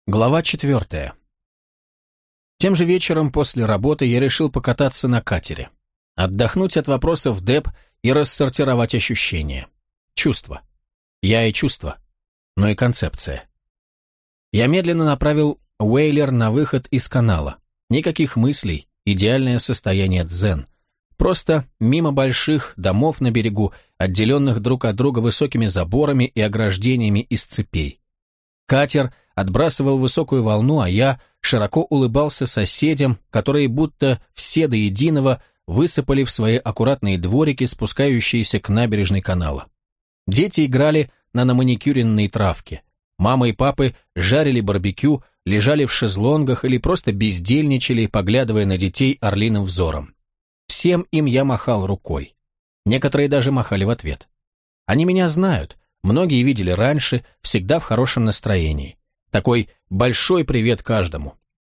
Глава 4. Тем же вечером после работы я решил покататься на катере, отдохнуть от вопросов ДЭП и рассортировать ощущения. Чувства. Я и чувства. Но и концепция. Я медленно направил Уэйлер на выход из канала. Никаких мыслей, идеальное состояние дзен. Просто мимо больших домов на берегу, отделенных друг от друга высокими заборами и ограждениями из цепей. Катер отбрасывал высокую волну, а я широко улыбался соседям, которые будто все до единого высыпали в свои аккуратные дворики, спускающиеся к набережной канала. Дети играли на наманикюренной травке. Мама и папы жарили барбекю, лежали в шезлонгах или просто бездельничали, поглядывая на детей орлиным взором. Всем им я махал рукой. Некоторые даже махали в ответ. Они меня знают, многие видели раньше, всегда в хорошем настроении. Такой большой привет каждому.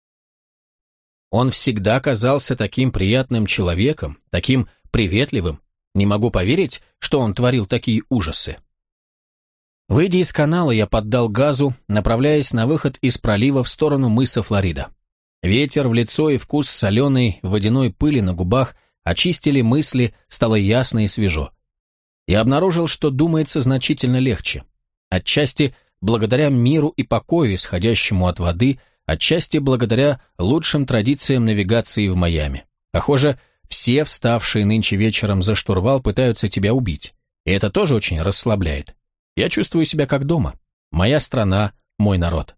Он всегда казался таким приятным человеком, таким приветливым. Не могу поверить, что он творил такие ужасы. Выйдя из канала, я поддал газу, направляясь на выход из пролива в сторону мыса Флорида. Ветер в лицо и вкус соленой водяной пыли на губах очистили мысли, стало ясно и свежо. Я обнаружил, что думается значительно легче. Отчасти благодаря миру и покою, исходящему от воды, отчасти благодаря лучшим традициям навигации в Майами. Похоже, все вставшие нынче вечером за штурвал пытаются тебя убить, и это тоже очень расслабляет. Я чувствую себя как дома. Моя страна, мой народ.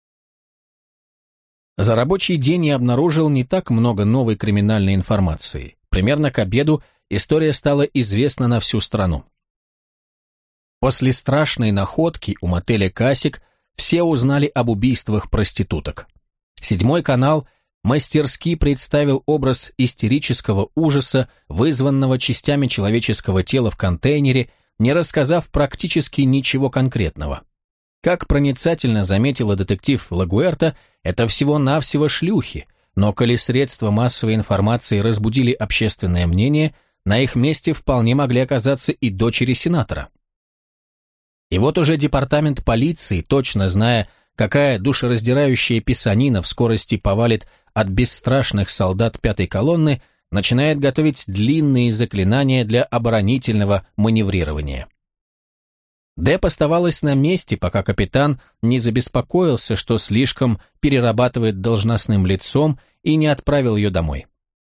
За рабочий день я обнаружил не так много новой криминальной информации. Примерно к обеду история стала известна на всю страну. После страшной находки у мотеля «Касик» все узнали об убийствах проституток. 7 канал мастерски представил образ истерического ужаса, вызванного частями человеческого тела в контейнере, не рассказав практически ничего конкретного. Как проницательно заметила детектив Лагуэрта, это всего-навсего шлюхи, но коли средства массовой информации разбудили общественное мнение, на их месте вполне могли оказаться и дочери сенатора. И вот уже департамент полиции, точно зная, какая душераздирающая писанина в скорости повалит от бесстрашных солдат 5-й колонны, начинает готовить длинные заклинания для оборонительного маневрирования. Дэп оставалась на месте, пока капитан не забеспокоился, что слишком перерабатывает должностным лицом и не отправил ее домой.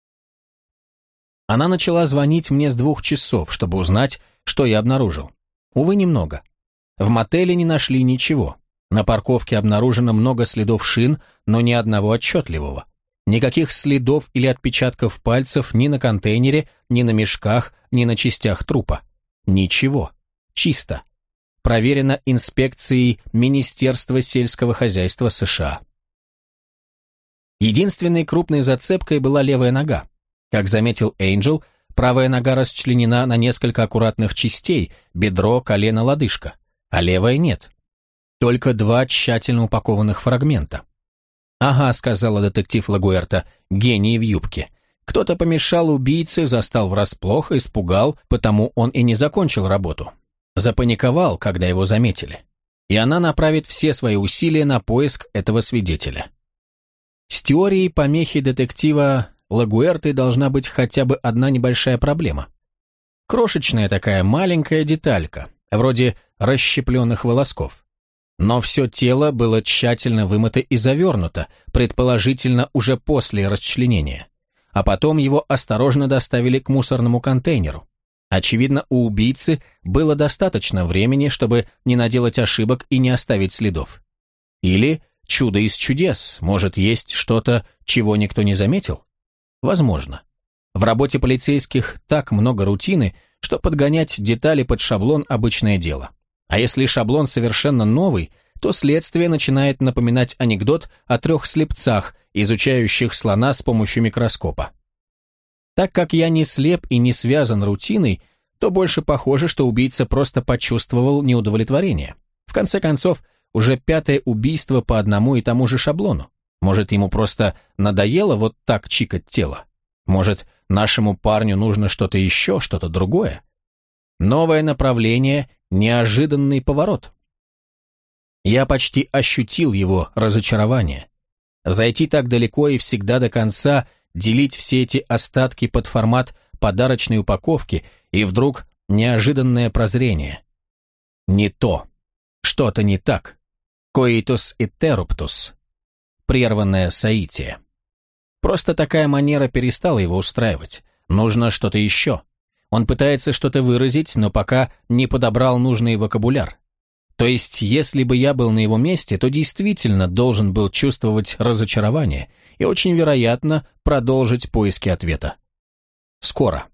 Она начала звонить мне с 2 часов, чтобы узнать, что я обнаружил. Увы, немного. В мотеле не нашли ничего. На парковке обнаружено много следов шин, но ни одного отчетливого. Никаких следов или отпечатков пальцев ни на контейнере, ни на мешках, ни на частях трупа. Ничего. Чисто. Проверено инспекцией Министерства сельского хозяйства США. Единственной крупной зацепкой была левая нога. Как заметил Эйнджел, правая нога расчленена на несколько аккуратных частей, бедро, колено, лодыжка, а левая нет. Только 2 тщательно упакованных фрагмента. «Ага», — сказала детектив Лагуэрта, — «гений в юбке. Кто-то помешал убийце, застал врасплох, испугал, потому он и не закончил работу. Запаниковал, когда его заметили. И она направит все свои усилия на поиск этого свидетеля». С теорией помехи детектива Лагуэрты должна быть хотя бы одна небольшая проблема. Крошечная такая маленькая деталька, вроде расщепленных волосков. Но все тело было тщательно вымыто и завернуто, предположительно уже после расчленения. А потом его осторожно доставили к мусорному контейнеру. Очевидно, у убийцы было достаточно времени, чтобы не наделать ошибок и не оставить следов. Или, чудо из чудес, может, есть что-то, чего никто не заметил? Возможно. В работе полицейских так много рутины, что подгонять детали под шаблон – обычное дело. А если шаблон совершенно новый, то следствие начинает напоминать анекдот о 3 слепцах, изучающих слона с помощью микроскопа. Так как я не слеп и не связан рутиной, то больше похоже, что убийца просто почувствовал неудовлетворение. В конце концов, уже 5-е убийство по одному и тому же шаблону. Может, ему просто надоело вот так чикать тело? Может, нашему парню нужно что-то еще, что-то другое? Новое направление, неожиданный поворот. Я почти ощутил его разочарование. Зайти так далеко и всегда до конца, делить все эти остатки под формат подарочной упаковки, и вдруг неожиданное прозрение. Не то. Что-то не так. Coitus interruptus. Прерванное соитие. Просто такая манера перестала его устраивать. Нужно что-то еще. Он пытается что-то выразить, но пока не подобрал нужный вокабуляр. То есть, если бы я был на его месте, то действительно должен был чувствовать разочарование и, очень вероятно, продолжить поиски ответа. Скоро.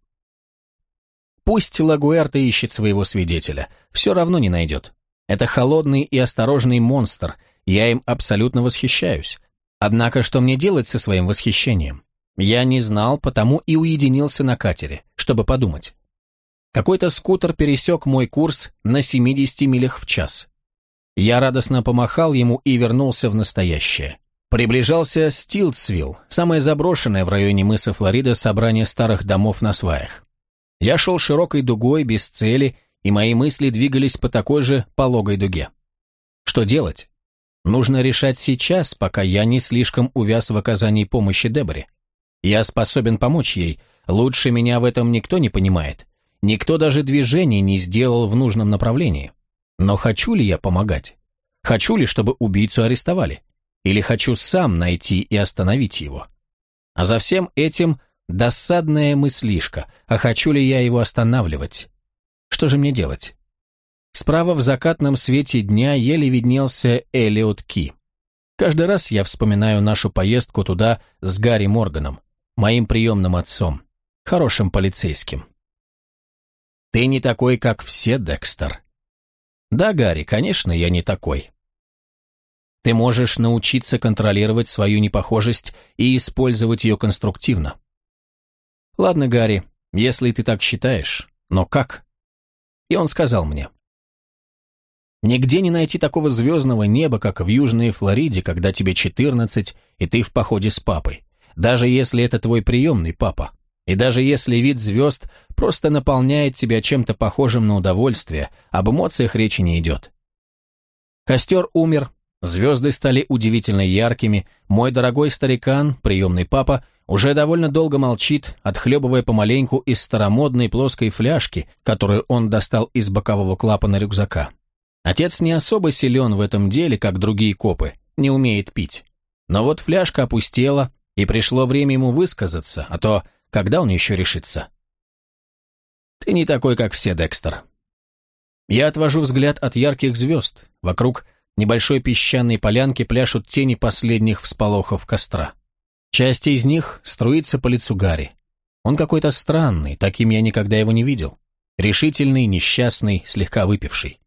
Пусть Лагуэрта ищет своего свидетеля, все равно не найдет. Это холодный и осторожный монстр, я им абсолютно восхищаюсь. Однако что мне делать со своим восхищением? Я не знал, потому и уединился на катере, чтобы подумать. Какой-то скутер пересек мой курс на 70 милях в час. Я радостно помахал ему и вернулся в настоящее. Приближался Стилтсвилл, самое заброшенное в районе мыса Флорида собрание старых домов на сваях. Я шел широкой дугой, без цели, и мои мысли двигались по такой же пологой дуге. Что делать? Нужно решать сейчас, пока я не слишком увяз в оказании помощи Деборе. Я способен помочь ей, лучше меня в этом никто не понимает. Никто даже движений не сделал в нужном направлении. Но хочу ли я помогать? Хочу ли, чтобы убийцу арестовали? Или хочу сам найти и остановить его? А за всем этим досадная мыслишка, а хочу ли я его останавливать? Что же мне делать? Справа в закатном свете дня еле виднелся Эллиот Ки. Каждый раз я вспоминаю нашу поездку туда с Гарри Морганом, моим приемным отцом, хорошим полицейским. Ты не такой, как все, Декстер. Да, Гарри, конечно, я не такой. Ты можешь научиться контролировать свою непохожесть и использовать ее конструктивно. Ладно, Гарри, если ты так считаешь, но как? И он сказал мне. Нигде не найти такого звездного неба, как в Южной Флориде, когда тебе 14, и ты в походе с папой. Даже если это твой приемный папа. И даже если вид звезд просто наполняет тебя чем-то похожим на удовольствие, об эмоциях речи не идет. Костер умер, звезды стали удивительно яркими, мой дорогой старикан, приемный папа, уже довольно долго молчит, отхлебывая помаленьку из старомодной плоской фляжки, которую он достал из бокового клапана рюкзака. Отец не особо силен в этом деле, как другие копы, не умеет пить. Но вот фляжка опустела, и пришло время ему высказаться, а то когда он еще решится? Ты не такой, как все, Декстер. Я отвожу взгляд от ярких звезд. Вокруг небольшой песчаной полянки пляшут тени последних всполохов костра. Часть из них струится по лицу Гарри. Он какой-то странный, таким я никогда его не видел. Решительный, несчастный, слегка выпивший.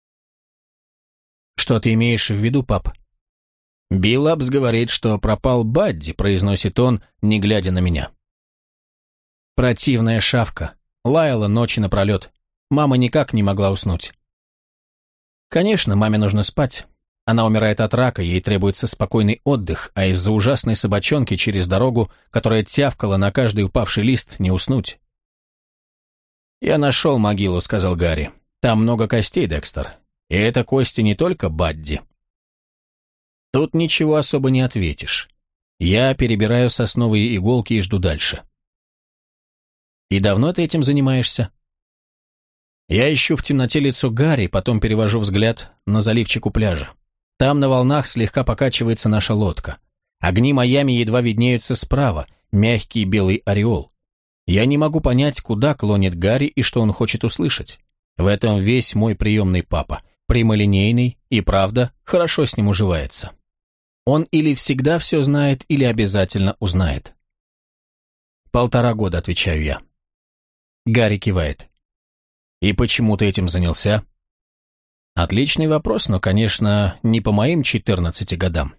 Что ты имеешь в виду, пап? Биллапс говорит, что пропал Бадди, произносит он, не глядя на меня. Противная шавка. Лаяла ночи напролет. Мама никак не могла уснуть. Конечно, маме нужно спать. Она умирает от рака, ей требуется спокойный отдых, а из-за ужасной собачонки через дорогу, которая тявкала на каждый упавший лист, не уснуть. «Я нашел могилу», — сказал Гарри. «Там много костей, Декстер. И это кости не только Бадди». Тут ничего особо не ответишь. Я перебираю сосновые иголки и жду дальше. «И давно ты этим занимаешься?» Я ищу в темноте лицо Гарри, потом перевожу взгляд на заливчик у пляжа. Там на волнах слегка покачивается наша лодка. Огни Майами едва виднеются справа, мягкий белый ореол. Я не могу понять, куда клонит Гарри и что он хочет услышать. В этом весь мой приемный папа, прямолинейный и, правда, хорошо с ним уживается. Он или всегда все знает, или обязательно узнает. 1,5 года, отвечаю я. Гарри кивает. «И почему ты этим занялся?» Отличный вопрос, но, конечно, не по моим 14 годам.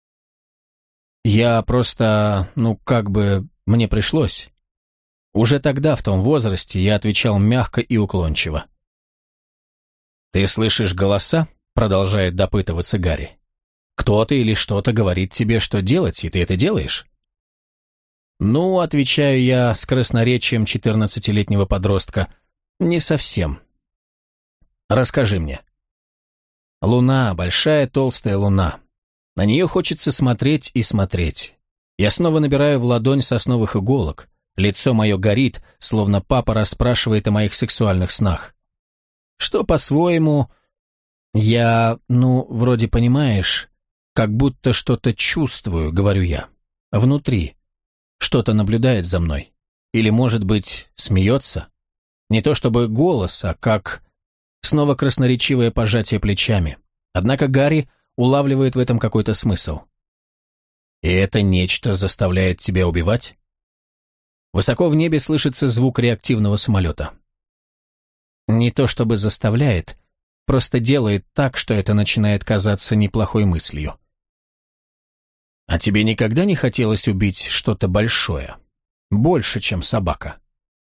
Я просто, мне пришлось. Уже тогда, в том возрасте, я отвечал мягко и уклончиво. «Ты слышишь голоса?» — продолжает допытываться Гарри. «Кто-то или что-то говорит тебе, что делать, и ты это делаешь?» «Ну, — отвечаю я с красноречием 14-летнего подростка, — не совсем. Расскажи мне». Луна, большая толстая луна. На нее хочется смотреть и смотреть. Я снова набираю в ладонь сосновых иголок. Лицо мое горит, словно папа расспрашивает о моих сексуальных снах. Что по-своему... вроде понимаешь, как будто что-то чувствую, говорю я. Внутри. Что-то наблюдает за мной. Или, может быть, смеется? Не то чтобы голос, а как... Снова красноречивое пожатие плечами. Однако Гарри улавливает в этом какой-то смысл. И это нечто заставляет тебя убивать? Высоко в небе слышится звук реактивного самолета. Не то чтобы заставляет, просто делает так, что это начинает казаться неплохой мыслью. А тебе никогда не хотелось убить что-то большое? Больше, чем собака?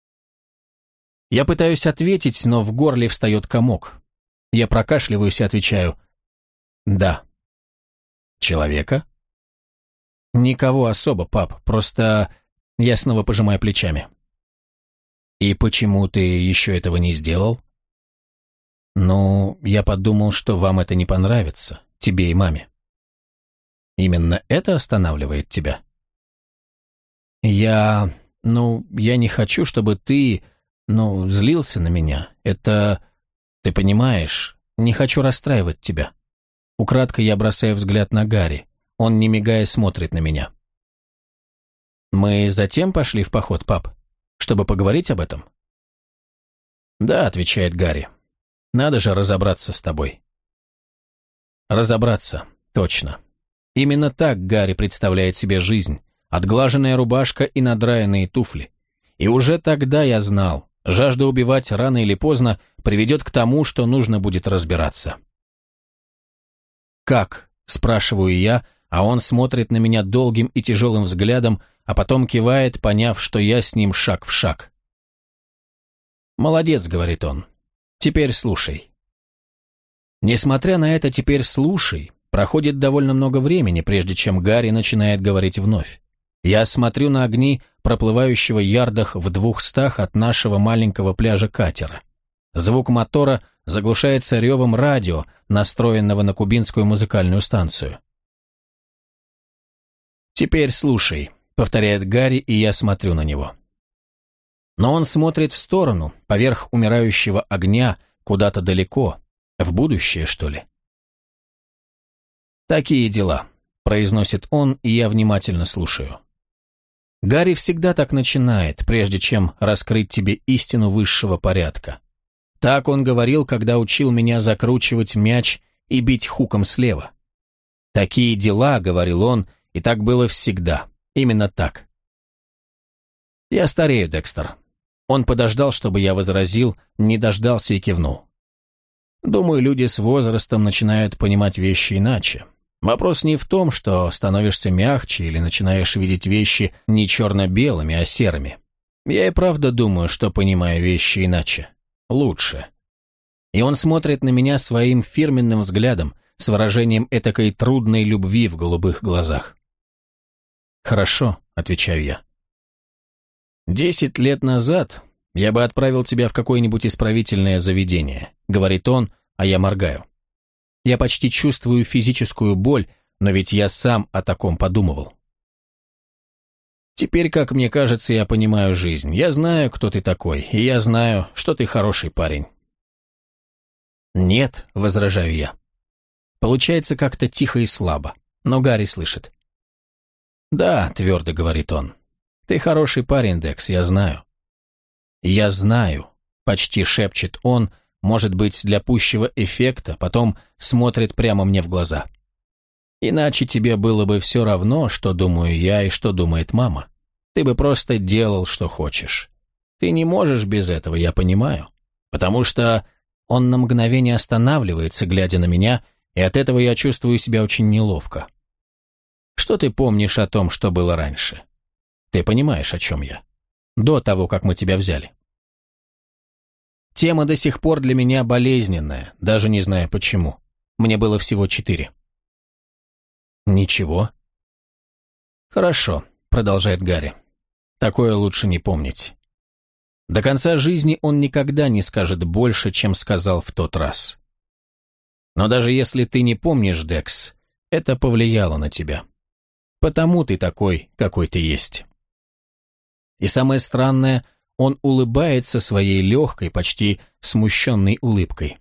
Я пытаюсь ответить, но в горле встает комок. Я прокашливаюсь и отвечаю: да. Человека? Никого особо, пап, просто я снова пожимаю плечами. И почему ты еще этого не сделал? Ну, я подумал, что вам это не понравится, тебе и маме. Именно это останавливает тебя? Я не хочу, чтобы ты, злился на меня. Это, ты понимаешь, не хочу расстраивать тебя. Украдкой я бросаю взгляд на Гарри. Он, не мигая, смотрит на меня. «Мы затем пошли в поход, пап, чтобы поговорить об этом?» «Да», — отвечает Гарри. «Надо же разобраться с тобой». «Разобраться, точно. Именно так Гарри представляет себе жизнь. Отглаженная рубашка и надраенные туфли. И уже тогда я знал, жажда убивать рано или поздно приведет к тому, что нужно будет разбираться». «Как?» — спрашиваю я, а он смотрит на меня долгим и тяжелым взглядом, а потом кивает, поняв, что я с ним шаг в шаг. «Молодец», — говорит он. «Теперь слушай». Несмотря на это «теперь слушай», проходит довольно много времени, прежде чем Гарри начинает говорить вновь. Я смотрю на огни проплывающего ярдах в 200 от нашего маленького пляжа катера. Звук мотора заглушается ревом радио, настроенного на кубинскую музыкальную станцию. «Теперь слушай», — повторяет Гарри, и я смотрю на него. Но он смотрит в сторону, поверх умирающего огня, куда-то далеко, в будущее, что ли. «Такие дела», — произносит он, и я внимательно слушаю. Гарри всегда так начинает, прежде чем раскрыть тебе истину высшего порядка. Так он говорил, когда учил меня закручивать мяч и бить хуком слева. «Такие дела», — говорил он, — и так было всегда. Именно так. «Я старею, Декстер». Он подождал, чтобы я возразил, не дождался и кивнул. «Думаю, люди с возрастом начинают понимать вещи иначе. Вопрос не в том, что становишься мягче или начинаешь видеть вещи не черно-белыми, а серыми. Я и правда думаю, что понимаю вещи иначе. Лучше». И он смотрит на меня своим фирменным взглядом, с выражением этакой трудной любви в голубых глазах. «Хорошо», — отвечаю я. 10 лет назад я бы отправил тебя в какое-нибудь исправительное заведение», — говорит он, а я моргаю. Я почти чувствую физическую боль, но ведь я сам о таком подумывал. Теперь, как мне кажется, я понимаю жизнь. Я знаю, кто ты такой, и я знаю, что ты хороший парень. «Нет», — возражаю я. Получается как-то тихо и слабо, но Гарри слышит. «Да», — твердо говорит он. «Ты хороший парень, Декс, я знаю». «Я знаю», — почти шепчет он, может быть, для пущего эффекта, потом смотрит прямо мне в глаза. «Иначе тебе было бы все равно, что думаю я и что думает мама. Ты бы просто делал, что хочешь. Ты не можешь без этого, я понимаю. Потому что...» Он на мгновение останавливается, глядя на меня, и от этого я чувствую себя очень неловко. «Что ты помнишь о том, что было раньше? Ты понимаешь, о чем я? До того, как мы тебя взяли». Тема до сих пор для меня болезненная, даже не знаю почему. Мне было всего 4. «Ничего?» «Хорошо», — продолжает Гарри. «Такое лучше не помнить. До конца жизни он никогда не скажет больше, чем сказал в тот раз. Но даже если ты не помнишь, Декс, это повлияло на тебя. Потому ты такой, какой ты есть. И самое странное, он улыбается своей легкой, почти смущенной улыбкой.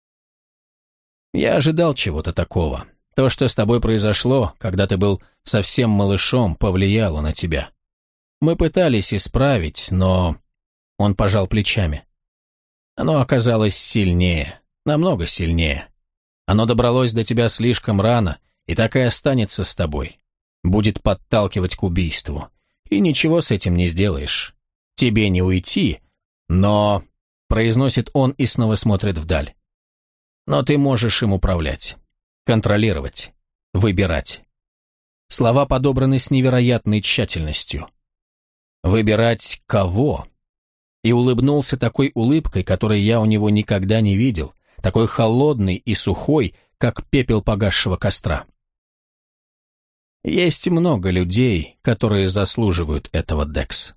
Я ожидал чего-то такого. То, что с тобой произошло, когда ты был совсем малышом, повлияло на тебя. Мы пытались исправить, но... Он пожал плечами. Оно оказалось сильнее, намного сильнее. Оно добралось до тебя слишком рано, и так и останется с тобой. Будет подталкивать к убийству. И ничего с этим не сделаешь. Тебе не уйти, но... Произносит он и снова смотрит вдаль. Но ты можешь им управлять, контролировать, выбирать. Слова подобраны с невероятной тщательностью. Выбирать кого? И улыбнулся такой улыбкой, которой я у него никогда не видел, такой холодный и сухой, как пепел погасшего костра. Есть много людей, которые заслуживают этого, Декс.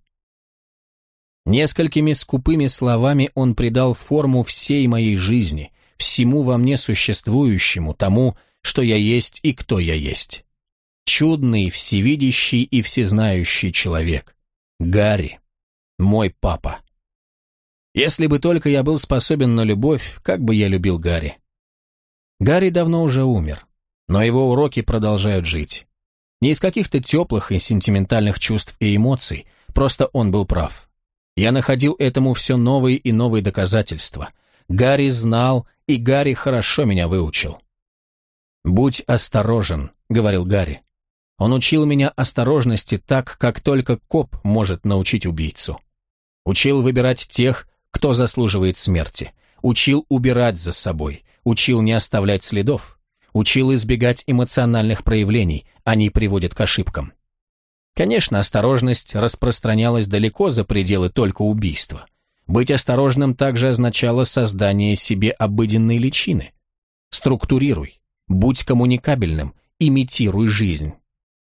Несколькими скупыми словами он придал форму всей моей жизни, всему во мне существующему, тому, что я есть и кто я есть. Чудный, всевидящий и всезнающий человек. Гарри, мой папа. Если бы только я был способен на любовь, как бы я любил Гарри. Гарри давно уже умер, но его уроки продолжают жить. Не из каких-то теплых и сентиментальных чувств и эмоций, просто он был прав. Я находил этому все новые и новые доказательства. Гарри знал, и Гарри хорошо меня выучил. «Будь осторожен», — говорил Гарри. Он учил меня осторожности так, как только коп может научить убийцу. Учил выбирать тех, кто заслуживает смерти. Учил убирать за собой. Учил не оставлять следов. Учил избегать эмоциональных проявлений, они приводят к ошибкам. Конечно, осторожность распространялась далеко за пределы только убийства. Быть осторожным также означало создание себе обыденной личины. Структурируй, будь коммуникабельным, имитируй жизнь.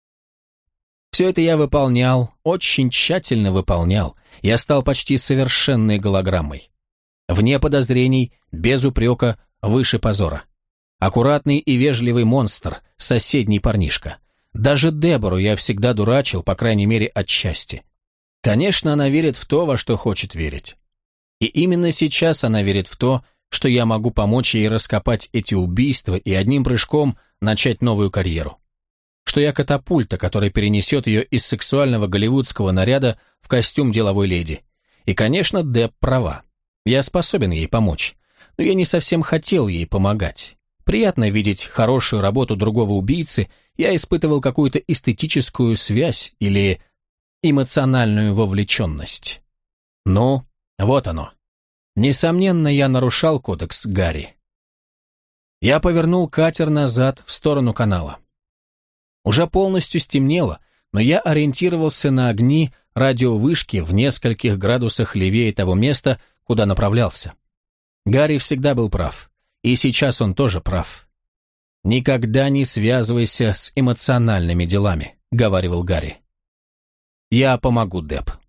Все это я выполнял, очень тщательно выполнял. Я стал почти совершенной голограммой. Вне подозрений, без упрека, выше позора. Аккуратный и вежливый монстр, соседний парнишка. Даже Дебору я всегда дурачил, по крайней мере, отчасти. Конечно, она верит в то, во что хочет верить. И именно сейчас она верит в то, что я могу помочь ей раскопать эти убийства и одним прыжком начать новую карьеру. Что я катапульта, которая перенесет ее из сексуального голливудского наряда в костюм деловой леди. И, конечно, Деб права. Я способен ей помочь. Но я не совсем хотел ей помогать. Приятно видеть хорошую работу другого убийцы, я испытывал какую-то эстетическую связь или эмоциональную вовлеченность. Ну, вот оно. Несомненно, я нарушал кодекс Гарри. Я повернул катер назад в сторону канала. Уже полностью стемнело, но я ориентировался на огни радиовышки в нескольких градусах левее того места, куда направлялся. Гарри всегда был прав, и сейчас он тоже прав. «Никогда не связывайся с эмоциональными делами», — говаривал Гарри. «Я помогу, Деб».